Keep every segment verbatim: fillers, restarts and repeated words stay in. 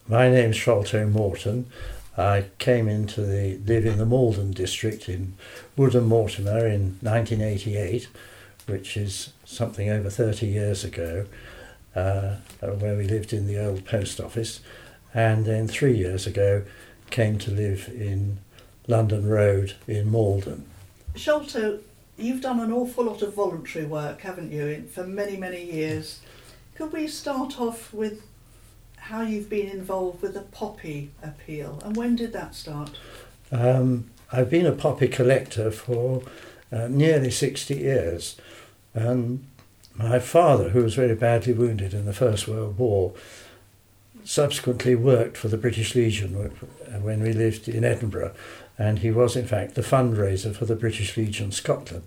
my name's Sholto Morton. I came into the live in the Malden district in Woodham Mortimer in nineteen eighty-eight, which is something over thirty years ago, uh, where we lived in the old post office, and then three years ago came to live in London Road in Malden. Sholto, you've done an awful lot of voluntary work, haven't you, in, for many, many years. Could we start off with how you've been involved with the poppy appeal, and when did that start? Um, I've been a poppy collector for uh, nearly sixty years. Um, my father, who was very badly wounded in the First World War, subsequently worked for the British Legion when we lived in Edinburgh, and he was in fact the fundraiser for the British Legion Scotland.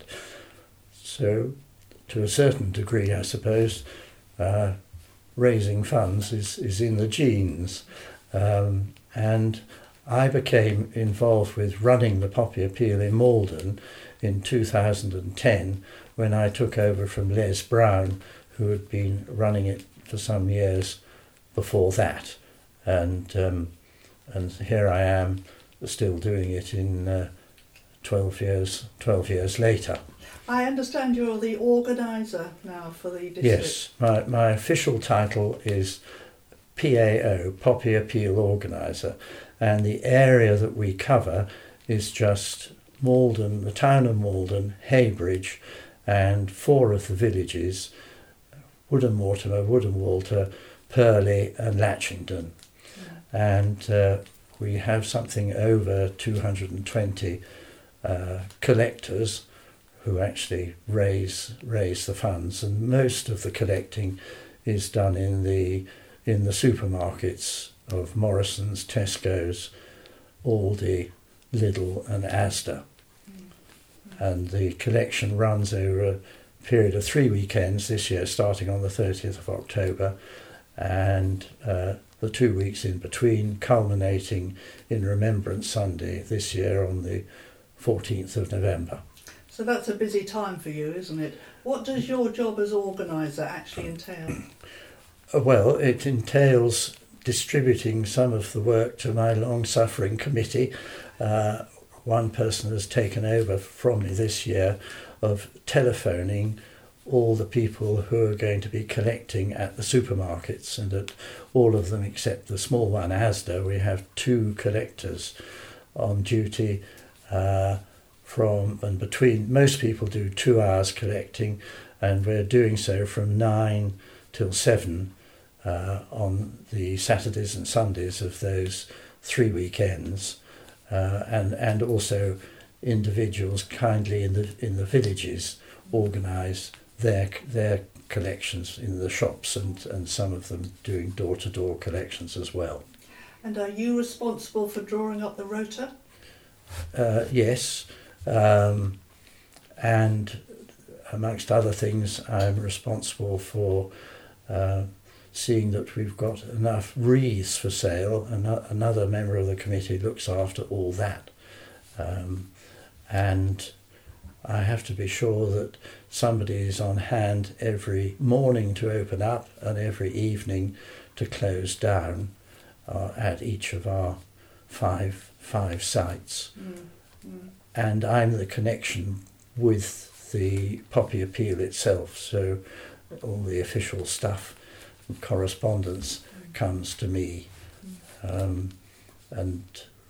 So, to a certain degree, I suppose, uh, raising funds is, is in the genes. Um, and I became involved with running the poppy appeal in Malden in two thousand ten when I took over from Les Brown, who had been running it for some years before that. And um, and here I am still doing it in uh, twelve years twelve years later. I understand you're the organiser now for the district. Yes, my, my official title is P A O, Poppy Appeal Organiser, and the area that we cover is just Malden, the town of Malden, Heybridge, and four of the villages, Woodham Mortimer, Woodham Walter, Purley and Latchington. Yeah. And uh, we have something over two hundred twenty uh, collectors who actually raise raise the funds, and most of the collecting is done in the in the supermarkets of Morrison's, Tesco's, Aldi, Lidl and Asda. Mm-hmm. And the collection runs over a period of three weekends this year, starting on the thirtieth of October, and uh, the two weeks in between, culminating in Remembrance Sunday this year on the fourteenth of November. So that's a busy time for you, isn't it? What does your job as organiser actually entail? Well, it entails distributing some of the work to my long-suffering committee. Uh, one person has taken over from me this year of telephoning all the people who are going to be collecting at the supermarkets, and at all of them except the small one, Asda, we have two collectors on duty uh, from and between. Most people do two hours collecting, and we're doing so from nine till seven uh, on the Saturdays and Sundays of those three weekends, uh, and and also individuals kindly in the in the villages organise their their collections in the shops, and, and some of them doing door-to-door collections as well. And are you responsible for drawing up the rota? Uh, yes, um, and amongst other things I'm responsible for uh, seeing that we've got enough wreaths for sale, and another member of the committee looks after all that. Um, and I have to be sure that somebody is on hand every morning to open up and every evening to close down uh, at each of our five five sites. Mm, mm. And I'm the connection with the poppy appeal itself, so all the official stuff and correspondence mm. comes to me. Mm. Um, and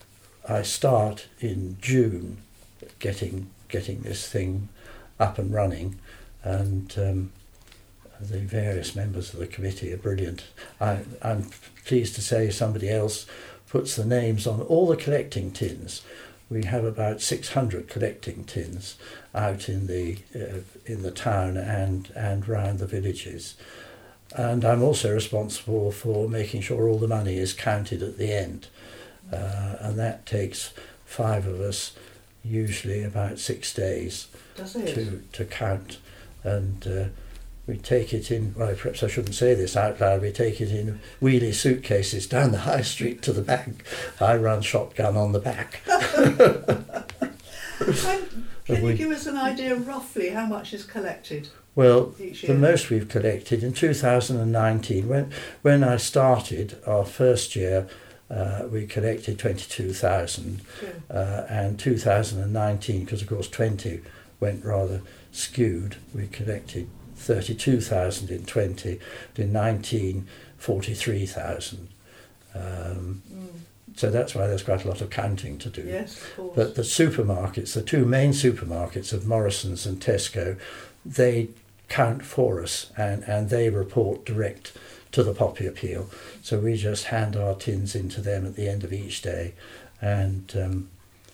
I start in June getting getting this thing up and running, and um, the various members of the committee are brilliant. I, I'm pleased to say somebody else puts the names on all the collecting tins. We have about six hundred collecting tins out in the uh, in the town and and round the villages, and I'm also responsible for making sure all the money is counted at the end, uh, and that takes five of us usually about six days to to count, and uh, we take it in, well, perhaps I shouldn't say this out loud, we take it in wheelie suitcases down the high street to the bank. I run shotgun on the back. And Can we, you give us an idea roughly how much is collected well, each year? the most we've collected in two thousand nineteen, when, when I started our first year, uh, we collected twenty-two thousand, uh, and two thousand nineteen, because of course twenty went rather skewed, we collected thirty-two thousand in twenty, in nineteen, forty-three thousand. Um, Mm. So that's why there's quite a lot of counting to do. Yes, of course. But the supermarkets, the two main supermarkets of Morrison's and Tesco, they count for us, and, and they report direct to the Poppy Appeal. So we just hand our tins into them at the end of each day, and um,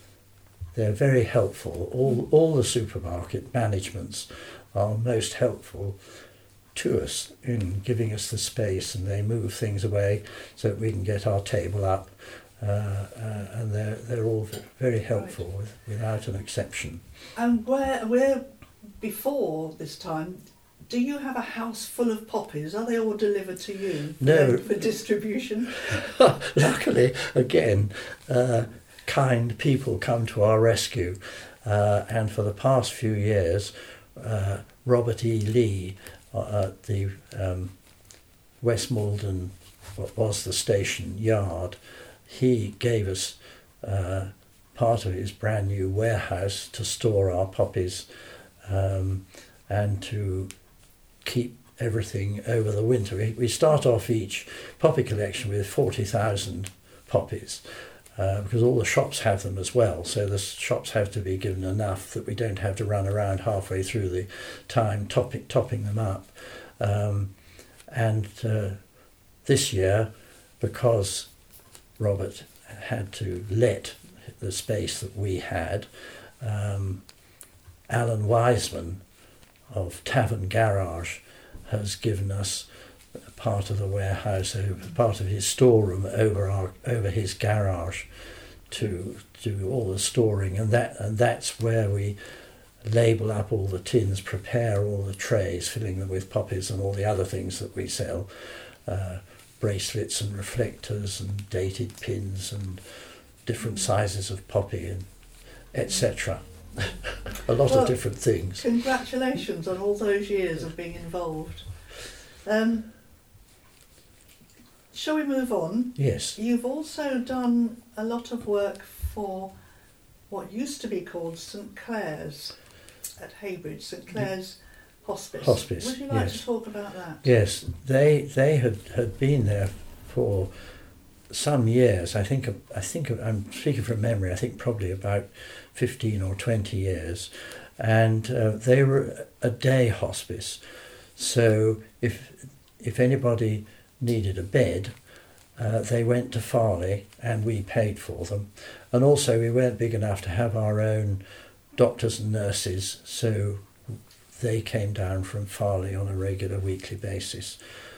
they're very helpful. All, all the supermarket managements are most helpful to us in giving us the space, and they move things away so that we can get our table up. Uh, uh, and they're they're all very helpful, Right. with, without an exception. And where, where before this time, do you have a house full of poppies? Are they all delivered to you for, No. for distribution? Luckily, again, uh, kind people come to our rescue, uh, and for the past few years, uh, Robert E. Lee uh, at the um, West Malden, what was the station yard, he gave us uh, part of his brand new warehouse to store our poppies, um, and to keep everything over the winter. We, we start off each poppy collection with forty thousand poppies, uh, because all the shops have them as well, so the shops have to be given enough that we don't have to run around halfway through the time topping, topping them up. Um, and uh, this year, because Robert had to let the space that we had, um, Alan Wiseman of Tavern Garage has given us part of the warehouse, over, part of his storeroom over our over his garage, to do all the storing, and that and that's where we label up all the tins, prepare all the trays, filling them with poppies and all the other things that we sell, uh, bracelets and reflectors and dated pins and different sizes of poppy and et cetera. A lot Well, of different things. Congratulations on all those years of being involved. Um, shall we move on? Yes. You've also done a lot of work for what used to be called St Clair's at Heybridge, St Clair's Hospice. Hospice, Would you like yes. to talk about that? Yes, they they had, had been there for some years. I think I think I'm speaking from memory. I think probably about fifteen or twenty years, and uh, they were a day hospice. So if if anybody needed a bed, uh, they went to Farley and we paid for them. And also we weren't big enough to have our own doctors and nurses, so they came down from Farley on a regular weekly basis.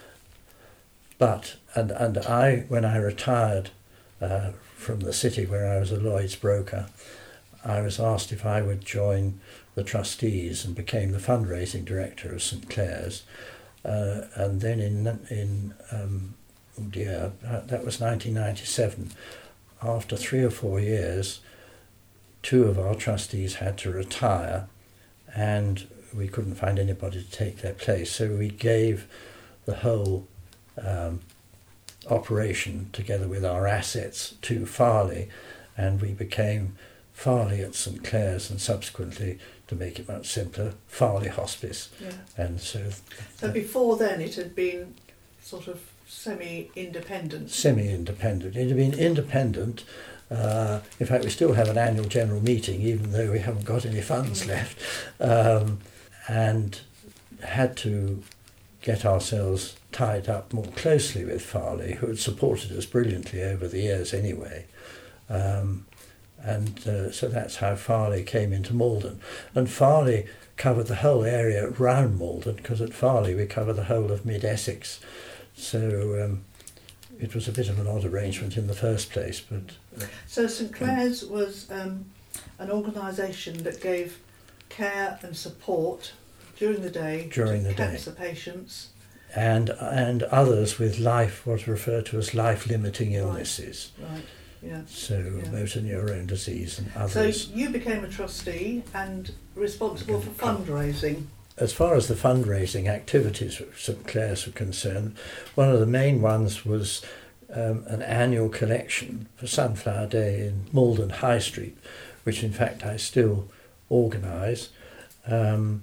But, and, and I, when I retired uh, from the city where I was a Lloyd's broker, I was asked if I would join the trustees and became the fundraising director of St Clair's. Uh, and then in, in um, oh dear, that was nineteen ninety-seven. After three or four years, two of our trustees had to retire, and we couldn't find anybody to take their place. So we gave the whole um, operation, together with our assets, to Farley, and we became Farley at St Clair's, and subsequently, to make it much simpler, Farley Hospice. Yeah. And so, So before then it had been sort of semi-independent. semi-independent. It had been independent. Uh, in fact, we still have an annual general meeting, even though we haven't got any funds Mm. left, um, and had to get ourselves tied up more closely with Farley, who had supported us brilliantly over the years anyway. Um, and uh, so that's how Farley came into Malden. And Farley covered the whole area around Malden, because at Farley we cover the whole of mid-Essex. So um, it was a bit of an odd arrangement in the first place. But uh, So St Clair's was um, an organisation that gave care and support during the day During to the day. cancer patients. and and others with life, what's referred to as life-limiting illnesses. Right. yeah. So Yeah. motor neurone disease and So others. you became a trustee and responsible for fundraising. As far as the fundraising activities of St Clair's were concerned, one of the main ones was um, an annual collection for Sunflower Day in Malden High Street, which in fact I still organise. Um,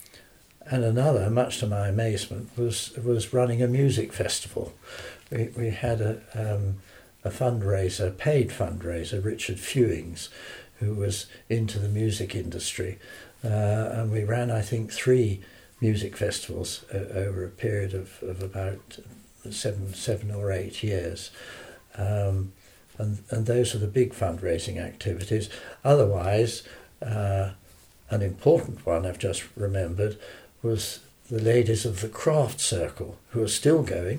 and another, much to my amazement, was was running a music festival. We we had a um, a fundraiser, paid fundraiser, Richard Fewings, who was into the music industry, uh, and we ran, I think, three music festivals uh, over a period of, of about seven seven or eight years. Um, and and those are the big fundraising activities. Otherwise, uh, an important one I've just remembered was the ladies of the Craft Circle, who are still going,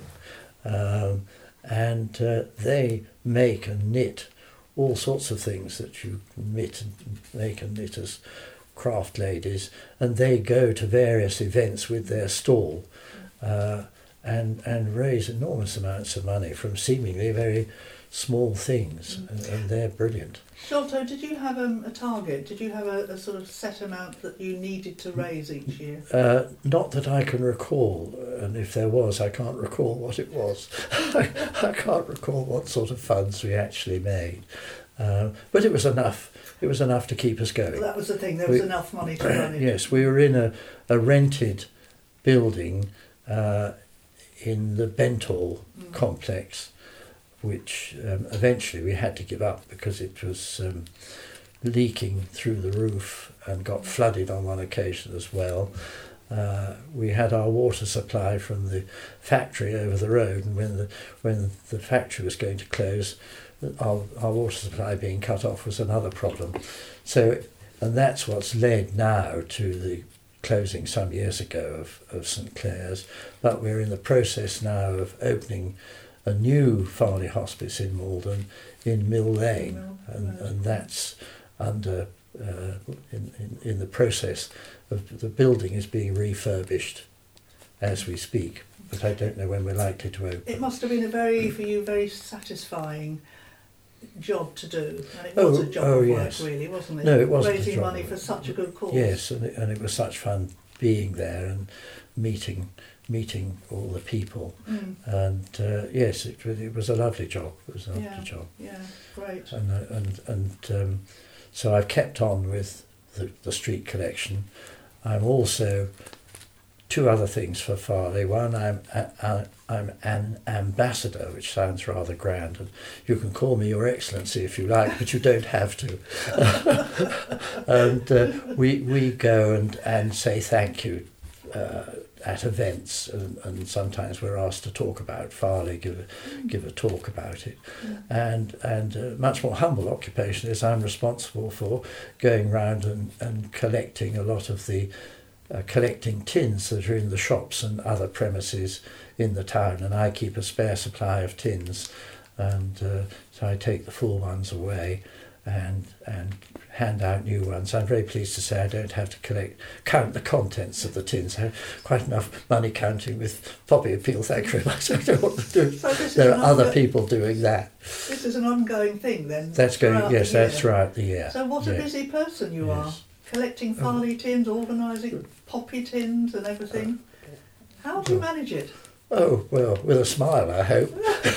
um, and uh, they make and knit all sorts of things that you knit and make and knit as craft ladies, and they go to various events with their stall uh, and and raise enormous amounts of money from seemingly very small things, mm. and, and they're brilliant. Sholto, did you have um, a target? Did you have a, a sort of set amount that you needed to raise each year? Uh, not that I can recall, and if there was, I can't recall what it was. I can't recall what sort of funds we actually made, uh, but it was enough. It was enough to keep us going. Well, that was the thing. There was we, enough money to run it. Yes, we were in a, a rented building uh, in the Benthall mm. complex, which um, eventually we had to give up because it was um, leaking through the roof and got flooded on one occasion as well. Uh, we had our water supply from the factory over the road, and when the when the factory was going to close, our, our water supply being cut off was another problem. So, and that's what's led now to the closing some years ago of, of St Clair's, but we're in the process now of opening a new Farley Hospice in Malden in Mill Lane, and, and that's under uh, in, in, in the process of the building is being refurbished as we speak, but I don't know when we're likely to open. It must have been a very, for you, very satisfying job to do, and it was oh, a job oh, of yes. work, really, wasn't it? No, it wasn't raising a job money of for work. such a good cause. Yes, and it, and it was such fun being there and meeting meeting all the people, mm. and uh, yes, it, it was a lovely job. It was a lovely yeah, job. Yeah, great. And uh, and and um, so I've kept on with the, the street collection. I'm also two other things for Farley. One, I'm a, a, I'm an ambassador, which sounds rather grand, and you can call me Your Excellency if you like, but you don't have to. and uh, we we go and and say thank you uh, at events, and, and sometimes we're asked to talk about Farley, give a, give a talk about it. Yeah. And and a much more humble occupation is I'm responsible for going round and, and collecting a lot of the uh, collecting tins that are in the shops and other premises in the town, and I keep a spare supply of tins, and uh, so I take the full ones away and and hand out new ones. I'm very pleased to say I don't have to collect count the contents of the tins. I have quite enough money counting with poppy appeal, thank you very much. I don't know what to do. So there are other people doing that. This is an ongoing thing then? That's going, yes, that's right, the year. So what a yes. busy person you yes. are. Collecting Farley oh. tins, organising poppy tins and everything. How do you manage it? Oh, well, with a smile, I hope.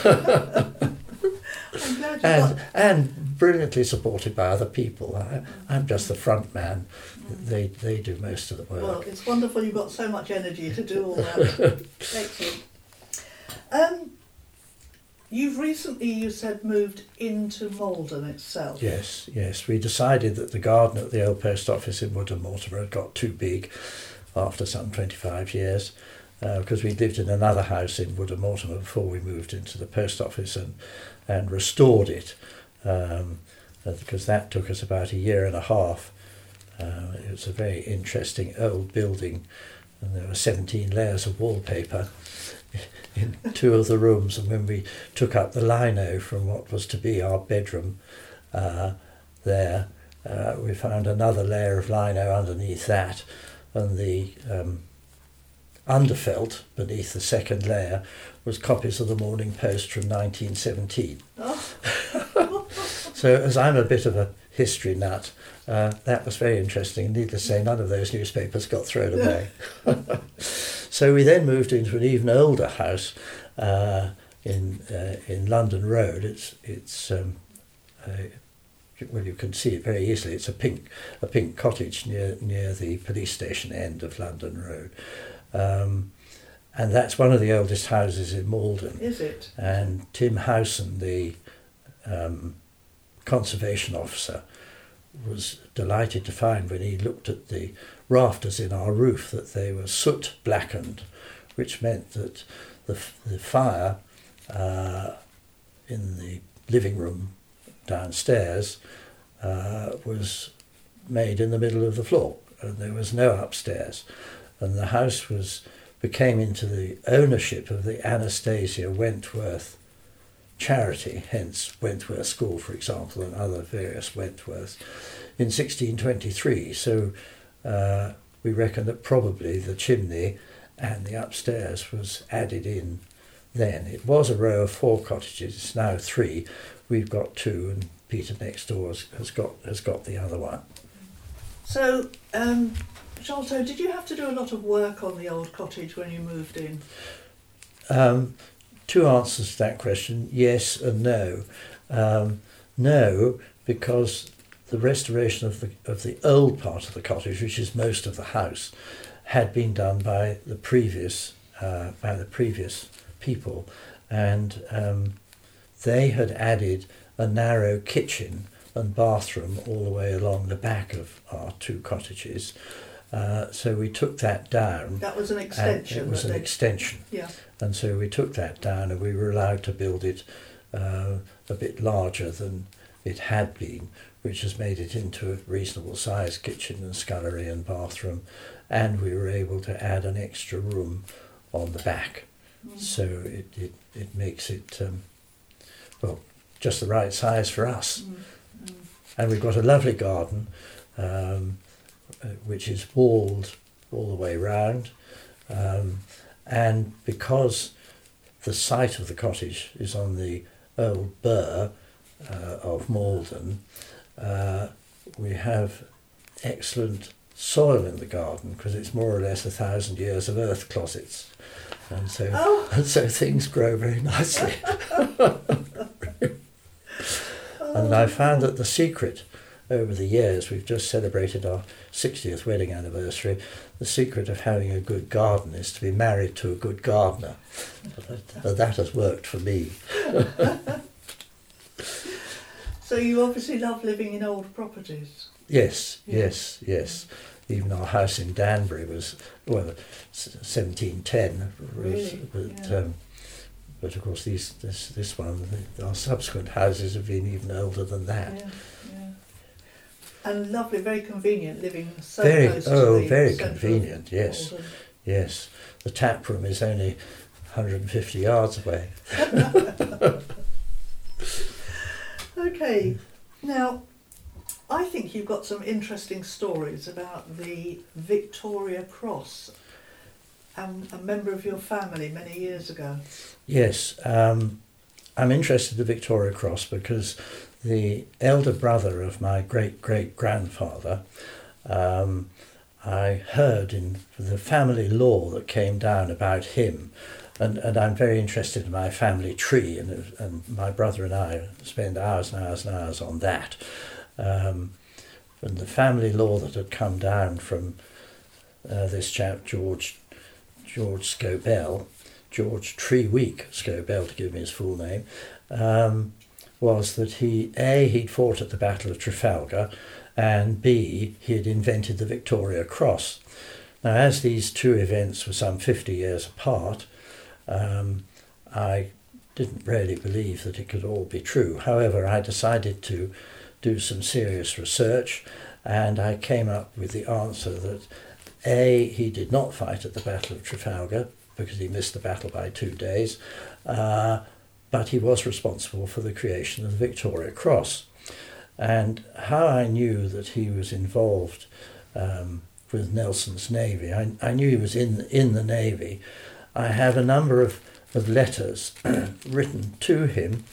I'm glad you and, got... and brilliantly supported by other people. I, I'm just the front man. They they do most of the work. Well, it's wonderful you've got so much energy to do all that. Excellent. Um, you've recently, you said, moved into Malden itself. Yes, yes. We decided that the garden at the old post office in Woodham Mortimer had got too big after some twenty-five years. Because uh, we lived in another house in Woodham Mortimer before we moved into the post office and, and restored it, um, because that took us about a year and a half. Uh, it was a very interesting old building, and there were seventeen layers of wallpaper in two of the rooms, and when we took up the lino from what was to be our bedroom uh, there, uh, we found another layer of lino underneath that, and the um, underfelt beneath the second layer was copies of the Morning Post from nineteen seventeen. Oh. So as I'm a bit of a history nut, uh, that was very interesting. Needless to say, none of those newspapers got thrown away. So we then moved into an even older house uh, in uh, in London Road. It's it's um, a, well, you can see it very easily. It's a pink a pink cottage near near the police station end of London Road. Um, and that's one of the oldest houses in Malden. Is it? And Tim Howson, the um, conservation officer, was delighted to find when he looked at the rafters in our roof that they were soot blackened, which meant that the, the fire uh, in the living room downstairs uh, was made in the middle of the floor, and there was no upstairs. And the house was became into the ownership of the Anastasia Wentworth charity, hence Wentworth School, for example, and other various Wentworths, in sixteen twenty-three. So uh, we reckon that probably the chimney and the upstairs was added in then. It was a row of four cottages, it's now three. We've got two, and Peter next door has, has got has got the other one. So, um, Sholto, did you have to do a lot of work on the old cottage when you moved in? Um, two answers to that question, yes and no. Um, no, because the restoration of the of the old part of the cottage, which is most of the house, had been done by the previous uh, by the previous people, and um, they had added a narrow kitchen and bathroom all the way along the back of our two cottages. Uh, so we took that down. That was an extension. It was an they... extension. Yeah. And so we took that down, and we were allowed to build it uh, a bit larger than it had been, which has made it into a reasonable sized kitchen and scullery and bathroom. And we were able to add an extra room on the back. Mm. So it, it, it makes it, um, well, just the right size for us. Mm. Mm. And we've got a lovely garden, um, which is walled all the way round. Um, and because the site of the cottage is on the old burr uh, of Malden, uh, we have excellent soil in the garden, because it's more or less a thousand years of earth closets. And so, oh. and so things grow very nicely. And I found that the secret over the years, we've just celebrated our sixtieth wedding anniversary, the secret of having a good garden is to be married to a good gardener. That, that has worked for me. So you obviously love living in old properties? Yes, Yeah. yes, yes. Even our house in Danbury was, well, seventeen ten. Was, Really? but, Yeah. um, but of course, these, this, this one, our subsequent houses have been even older than that. Yeah, yeah. And lovely, very convenient, living so Very, close to oh, the very centre of convenient, yes. Malden. Yes, the tap room is only one hundred fifty yards away. Okay, now I think you've got some interesting stories about the Victoria Cross, um, a member of your family many years ago. Yes, um, I'm interested in the Victoria Cross because the elder brother of my great-great-grandfather, um, I heard in the family law that came down about him, and, and I'm very interested in my family tree, and, and my brother and I spend hours and hours and hours on that. Um, and the family law that had come down from uh, this chap, George George Scobell, George Treweek Scobell to give him his full name, um, was that he, A, he'd fought at the Battle of Trafalgar, and B, he had invented the Victoria Cross. Now, as these two events were some fifty years apart, um, I didn't really believe that it could all be true. However, I decided to do some serious research, and I came up with the answer that A, he did not fight at the Battle of Trafalgar, because he missed the battle by two days, uh, but he was responsible for the creation of the Victoria Cross. And how I knew that he was involved um, with Nelson's Navy, I, I knew he was in, in the Navy. I have a number of, of letters written to him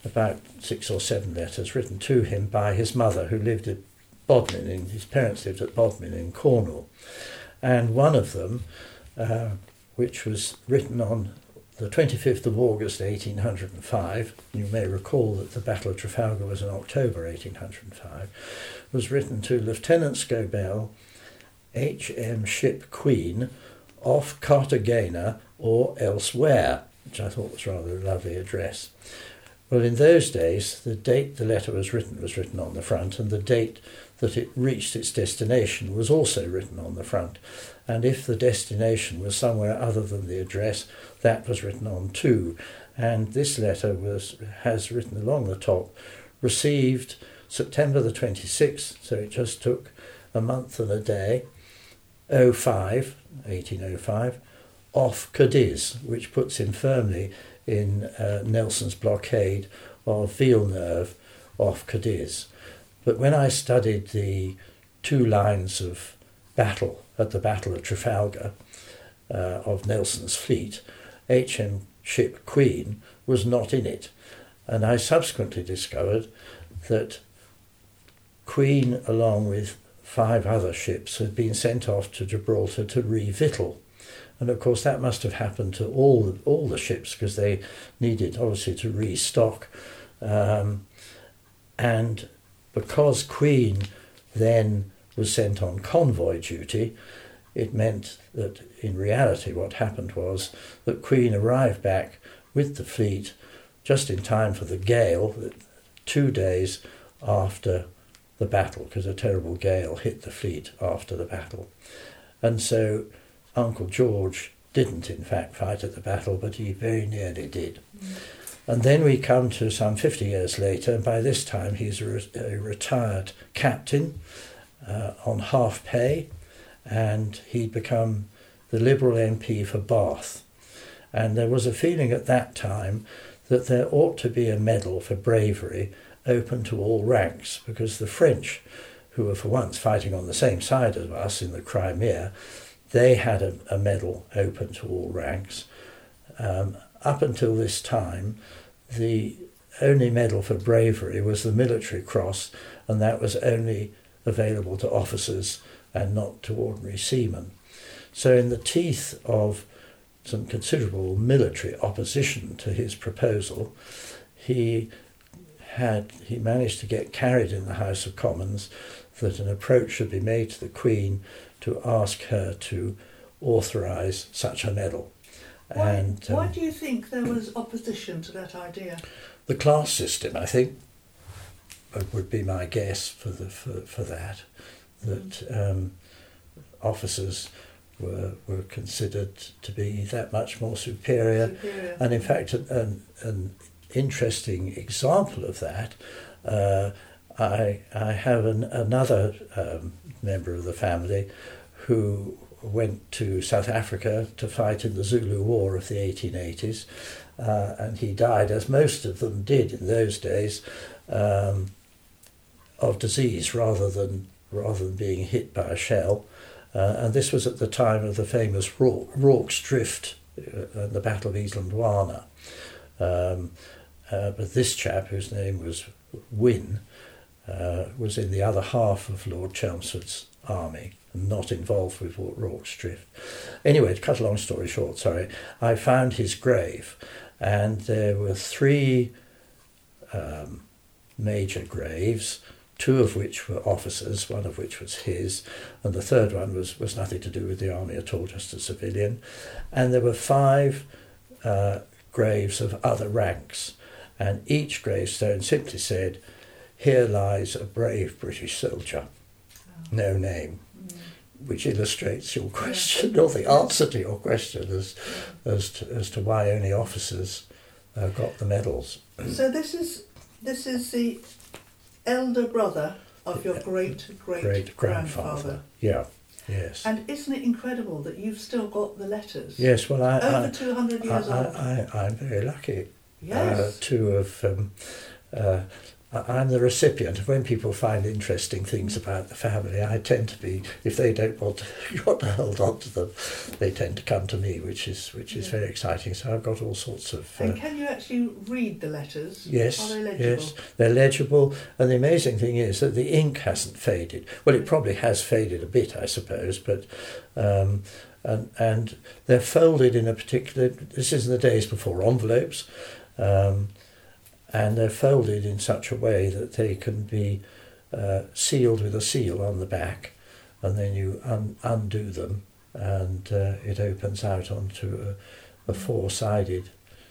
about six or seven letters written to him by his mother, who lived at Bodmin, in, his parents lived at Bodmin in Cornwall. And one of them, uh, which was written on the twenty-fifth of August eighteen oh five, you may recall that the Battle of Trafalgar was in October eighteen oh five, was written to Lieutenant Scobell, H M Ship Queen, off Cartagena or elsewhere, which I thought was rather a lovely address. Well, in those days, the date the letter was written was written on the front, and the date that it reached its destination was also written on the front. And if the destination was somewhere other than the address, that was written on too. And this letter was has written along the top, received September the twenty-sixth, so it just took a month and a day, oh five, eighteen oh five, off Cadiz, which puts him firmly in uh, Nelson's blockade of Villeneuve off Cadiz. But when I studied the two lines of battle at the Battle of Trafalgar uh, of Nelson's fleet, H M Ship Queen was not in it. And I subsequently discovered that Queen, along with five other ships, had been sent off to Gibraltar to re-victual. And of course that must have happened to all, all the ships, because they needed obviously to restock. Um, and because Queen then was sent on convoy duty, it meant that in reality what happened was that Queen arrived back with the fleet just in time for the gale, two days after the battle, because a terrible gale hit the fleet after the battle. And so Uncle George didn't in fact fight at the battle, but he very nearly did. Mm. And then we come to some fifty years later, and by this time he's a, re- a retired captain uh, on half pay, and he'd become the Liberal M P for Bath. And there was a feeling at that time that there ought to be a medal for bravery open to all ranks, because the French, who were for once fighting on the same side as us in the Crimea, they had a, a medal open to all ranks. Um, up until this time, the only medal for bravery was the Military Cross, and that was only available to officers and not to ordinary seamen. So in the teeth of some considerable military opposition to his proposal, he had he managed to get carried in the House of Commons that an approach should be made to the Queen to ask her to authorise such a medal. Why, and um, why do you think there was opposition to that idea? The class system, I think, would be my guess for the for, for that, that um, officers were were considered to be that much more superior, superior. And in fact, an, an interesting example of that. Uh, I I have an, another um, member of the family who went to South Africa to fight in the Zulu War of the eighteen eighties, uh, and he died, as most of them did in those days, um, of disease rather than rather than being hit by a shell. Uh, and this was at the time of the famous Rorke, Rorke's Drift uh, and the Battle of Islandwana. Um, uh, but this chap, whose name was Wynne, uh, was in the other half of Lord Chelmsford's army, and not involved with Rorke's Drift. Anyway, to cut a long story short, sorry, I found his grave, and there were three um, major graves, two of which were officers, one of which was his, and the third one was, was nothing to do with the army at all, just a civilian. And there were five uh, graves of other ranks, and each gravestone simply said, "Here lies a brave British soldier," oh. no name. Which illustrates your question, or the answer to your question, as as to, as to why only officers uh, got the medals. So this is this is the elder brother of your great great, great grandfather. grandfather. Yeah, yes. And isn't it incredible that you've still got the letters? Yes, well, I over I, two hundred years I, old. I, I, I'm very lucky yes. uh, to have um, uh, I'm the recipient of when people find interesting things about the family. I tend to be, if they don't want to, want to hold on to them, they tend to come to me, which is which is yeah. very exciting. So I've got all sorts of. Uh, and can you actually read the letters? Yes. Are they legible? Yes, they're legible. And the amazing thing is that the ink hasn't faded. Well, it probably has faded a bit, I suppose, but. Um, and and they're folded in a particular. This is in the days before envelopes. Um, And they're folded in such a way that they can be uh, sealed with a seal on the back, and then you un- undo them, and uh, it opens out onto a, a four-sided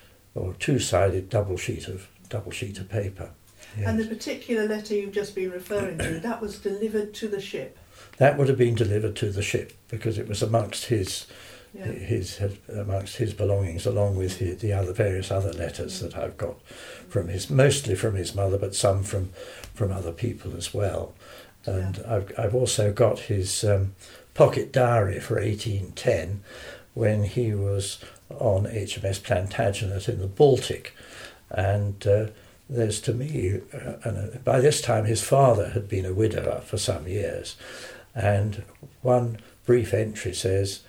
or two-sided double sheet of double sheet of paper. Yes. And the particular letter you've just been referring to, that was delivered to the ship. That would have been delivered to the ship because it was amongst his. Yeah. His, his amongst his belongings, along with his, the other various other letters that I've got from his, mostly from his mother, but some from from other people as well. And yeah. I've I've also got his um, pocket diary for eighteen ten, when he was on H M S Plantagenet in the Baltic, and uh, there's to me, uh, and uh, by this time his father had been a widower for some years, and one brief entry says,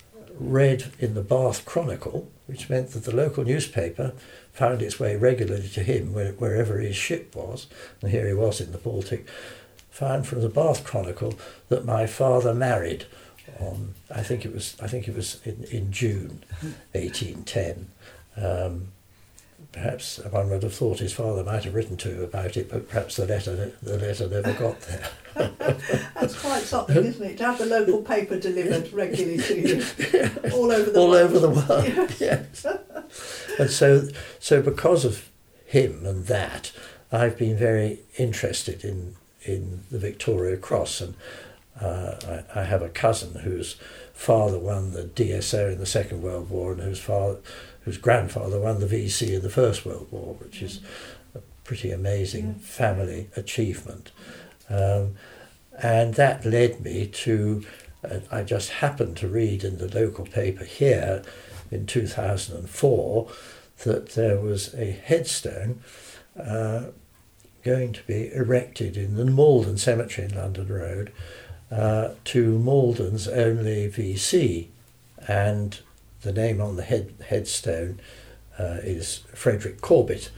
read in the Bath Chronicle, which meant that the local newspaper found its way regularly to him wherever his ship was, and here he was in the Baltic, found from the Bath Chronicle that my father married on, I think it was, I think it was in, in June eighteen ten. Um, perhaps one would have thought his father might have written to him about it, but perhaps the letter the letter never got there. That's quite something, isn't it? To have the local paper delivered regularly to you, yes. all over the all world. over the world. Yes. Yes. And so, so because of him and that, I've been very interested in in the Victoria Cross, and uh, I, I have a cousin whose father won the D S O in the Second World War, and whose father, whose grandfather won the V C in the First World War, which is a pretty amazing yeah. family achievement. Um, and that led me to, uh, I just happened to read in the local paper here in two thousand four that there was a headstone uh, going to be erected in the Malden Cemetery in London Road uh, to Malden's only V C, and the name on the head headstone uh, is Frederick Corbett.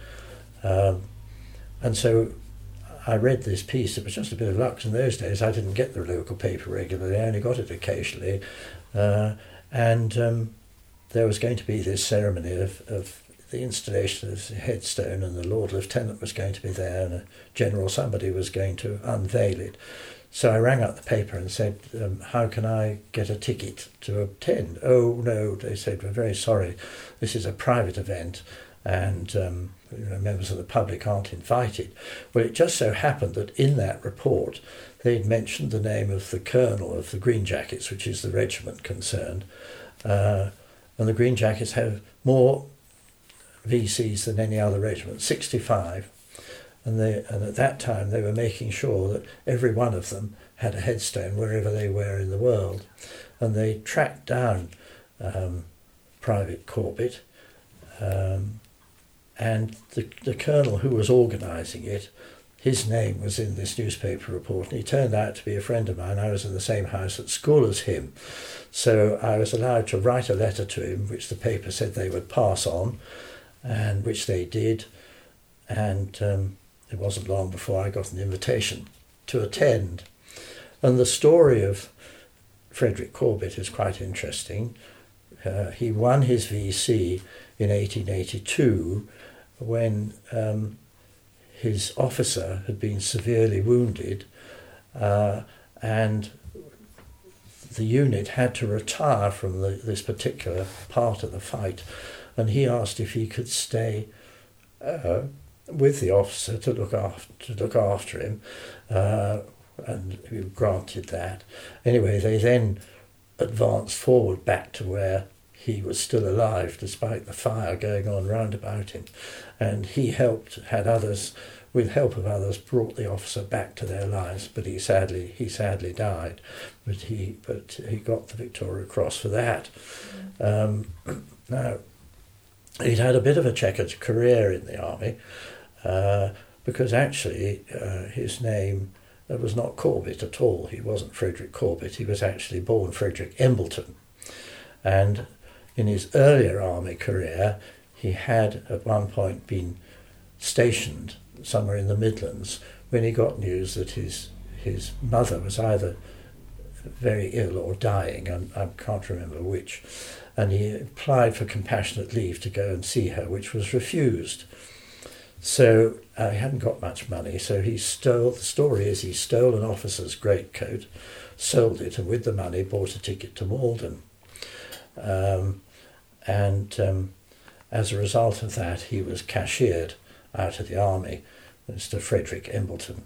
Um, and so I read this piece. It was just a bit of luck. In those days I didn't get the local paper regularly, I only got it occasionally, uh, and um, there was going to be this ceremony of, of the installation of the headstone, and the Lord Lieutenant was going to be there, and a general somebody was going to unveil it. So I rang up the paper and said, um, how can I get a ticket to attend? Oh no, they said, we're very sorry, this is a private event, and um, you know, members of the public aren't invited. Well, it just so happened that in that report they'd mentioned the name of the colonel of the Green Jackets, which is the regiment concerned, uh, and the Green Jackets have more V Cs than any other regiment, sixty-five, and they and at that time they were making sure that every one of them had a headstone wherever they were in the world, and they tracked down um, Private Corbett, um, and the the colonel who was organising it, his name was in this newspaper report, and he turned out to be a friend of mine. I was in the same house at school as him, so I was allowed to write a letter to him, which the paper said they would pass on, and which they did, and um, it wasn't long before I got an invitation to attend. And the story of Frederick Corbett is quite interesting. Uh, he won his V C in eighteen eighty-two when um, his officer had been severely wounded, uh, and the unit had to retire from the, this particular part of the fight, and he asked if he could stay uh, with the officer to look after to look after him, uh, and he granted that. Anyway, they then advanced forward back to where he was still alive, despite the fire going on round about him, and he helped, had others, with help of others, brought the officer back to their lives. But he sadly he sadly died, but he but he got the Victoria Cross for that. Um, now, he'd had a bit of a checkered career in the army, uh, because actually uh, his name uh, was not Corbett at all. He wasn't Frederick Corbett. He was actually born Frederick Embleton. And in his earlier army career, he had at one point been stationed somewhere in the Midlands when he got news that his his mother was either very ill or dying, and I can't remember which, and he applied for compassionate leave to go and see her, which was refused. So uh, he hadn't got much money, so he stole, the story is he stole an officer's greatcoat, sold it, and with the money bought a ticket to Malden. Um, and um, as a result of that, he was cashiered out of the army, Mister Frederick Embleton.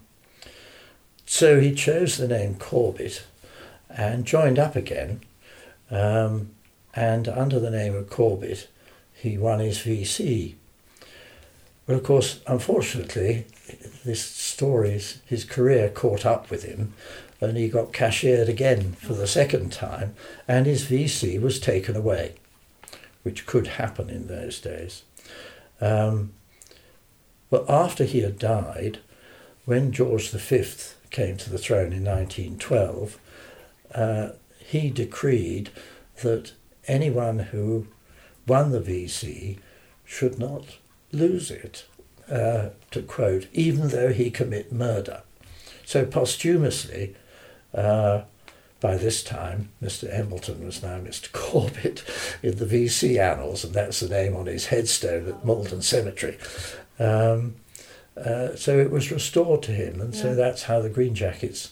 So he chose the name Corbett and joined up again, um, and under the name of Corbett, he won his V C. Well, of course, unfortunately, this story, his career caught up with him, and he got cashiered again for the second time, and his V C was taken away, which could happen in those days. Um, but after he had died, when George the Fifth came to the throne in nineteen twelve, uh, he decreed that anyone who won the V C should not lose it, uh, to quote, even though he commit murder. So posthumously, uh, by this time, Mister Embleton was now Mister Corbett in the V C annals, and that's the name on his headstone at Malden Cemetery. Um, uh, so it was restored to him, and yeah. So that's how the Green Jackets,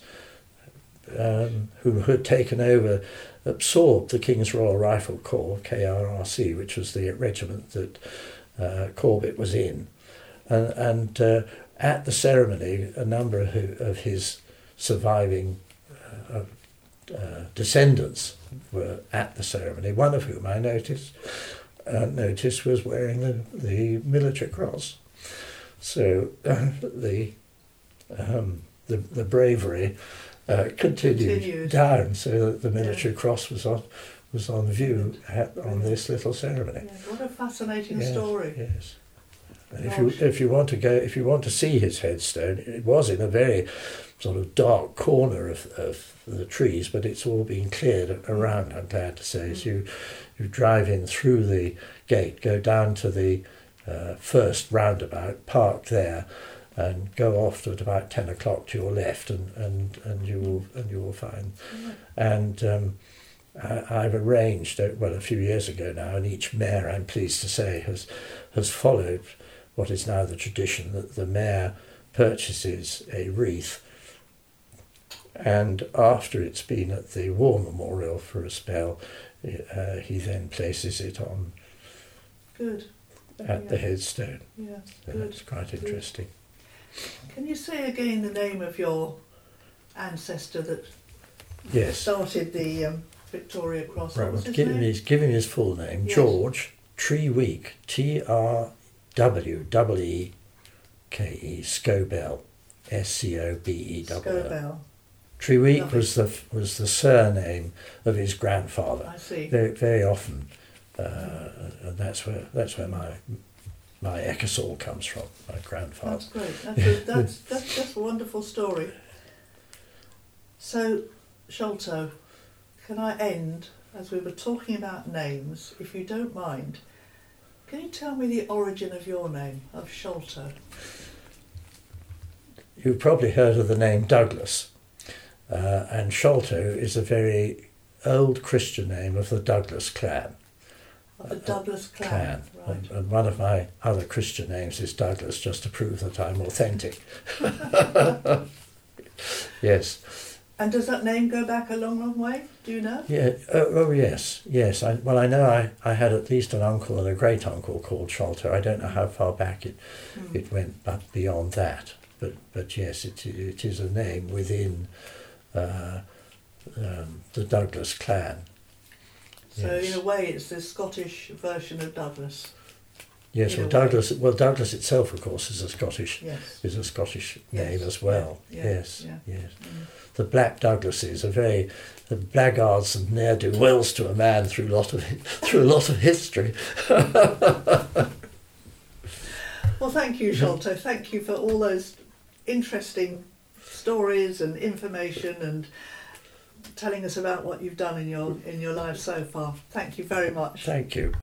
um, who had taken over, absorbed the King's Royal Rifle Corps, K R R C, which was the regiment that uh, Corbett was in. And, and uh, at the ceremony, a number of, of his surviving uh, uh, descendants were at the ceremony, one of whom I noticed, uh, noticed was wearing the, the military cross. So uh, the, um, the the bravery uh, continued, continued down, so that the military yeah. cross was on was on view at, on this little ceremony. Yeah, what a fascinating yes, story! Yes. And if you if you want to go if you want to see his headstone, it was in a very sort of dark corner of, of the trees, but it's all been cleared around, I'm glad to say. Mm. So you you drive in through the gate, go down to the uh, first roundabout, park there, and go off at about ten o'clock to your left, and, and, and you will and you will find. Mm. And um, I, I've arranged, well, a few years ago now, and each mayor, I'm pleased to say, has has followed what is now the tradition that the mayor purchases a wreath, and after it's been at the War Memorial for a spell, uh, he then places it on good. at yeah. the headstone. Yeah, so good. That's quite good. Interesting. Can you say again the name of your ancestor that yes. started the um, Victoria Cross? Right, what was well, his give, name? Him his, give him his full name, yes. George Treweek, T R W E E K E, Scobell, S C O B E L L. Scobell. Treweek was the was the surname of his grandfather. I see. Very very often, uh, and that's where that's where my my Ecclesall comes from. My grandfather. That's great. That's a, that's, that's that's a wonderful story. So, Sholto, can I end as we were talking about names? If you don't mind, can you tell me the origin of your name, of Sholto? You've probably heard of the name Douglas. Uh, and Sholto is a very old Christian name of the Douglas clan. Of the Douglas uh, clan, clan. Right. And, and one of my other Christian names is Douglas, just to prove that I'm authentic. Yes. And does that name go back a long, long way? Do you know? Yeah. Oh, oh yes, yes. I, well, I know I, I had at least an uncle and a great uncle called Sholto. I don't know how far back it mm. it went, but beyond that. But but yes, it it is a name within uh, um, the Douglas clan. So yes. in a way, it's the Scottish version of Douglas. Yes, well, Douglas. Way. Well, Douglas itself, of course, is a Scottish yes. is a Scottish name yes. as well. Yeah. Yes, yeah. yes. Mm. The Black Douglases are very the blackguards and ne'er do wells to a man through a lot of through a lot of history. Well, Well, thank you, Sholto. Thank you for all those interesting stories and information and telling us about what you've done in your in your life so far. Thank you very much. Thank you.